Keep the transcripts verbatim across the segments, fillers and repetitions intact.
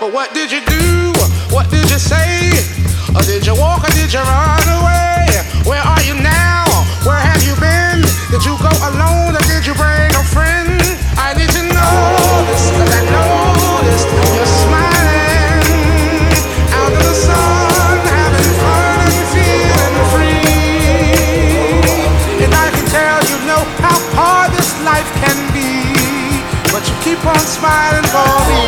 What did you do? What did you say? Or did you walk or did you run away? Where are you now? Where have you been? Did you go alone or did you bring a friend? I need to know this, 'cause I noticed you're smiling out of the sun, having fun and feeling free. And I can tell you know how hard this life can be, but you keep on smiling for me.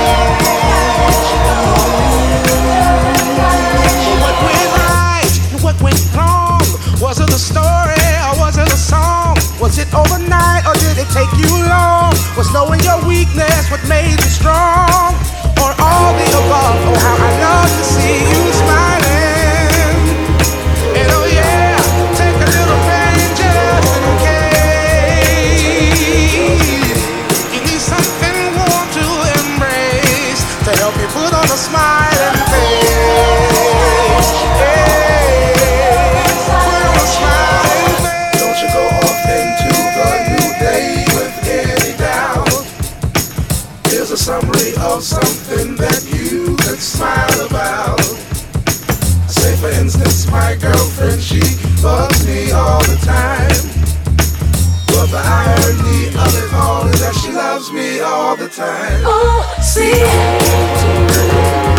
What went right and what went wrong? Was it a story or was it a song? Was it overnight or did it take you long? Was knowing your weakness what made you strong? Or all the above? Oh, how I love to see you smiling. And oh yeah, take a little pain just in case you need something warm to embrace to help you put on a smiling face. Hey, put on a smiling face. Don't you go off into the new day with any doubt. Here's a summary of something that you could smile about. Say for instance, my girlfriend, she bugs me all the time. But the irony of it all is that she loves me all the time. Oh, see.